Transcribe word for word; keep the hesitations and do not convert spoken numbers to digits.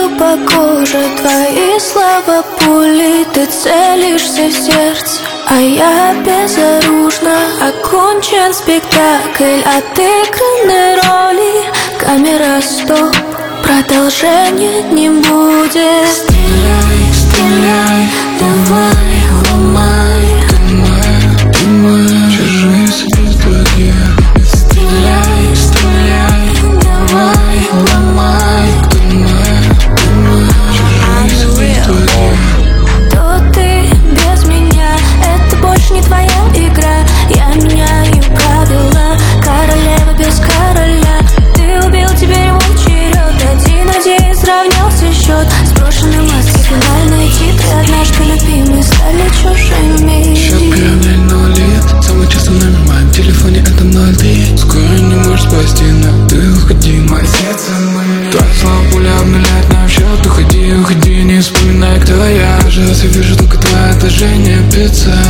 чувствую по коже твои слова пули. Ты целишься в сердце, а я безоружна. Окончен спектакль отыгранной роли. Камера стоп, продолжения не будет. Стреляй, стреляй, давай, ломай. Ты моя, ты моя, вся жизнь без твоей. Стреляй, стреляй, давай, ломай. Ты моя, ты моя, вся жизнь без твоей. То ты без меня, это больше не твоя игра. Я меняю правила, королева без короля. Ты убил, теперь мой черед. Один-один сравнялся счет. Сброшены маски, финальные титры. Однажды любимые стали чужими. Счет пьяный ноль лет. Самый частый номер в моем телефоне это ноль три. Скоро не можешь спасти, но ты уходи, мое сердце мое. Твои слова пуля обнуляет нам счет. Уходи, уходи, не вспоминай, кто я. Кажется, вижу только твое отражение в пицца.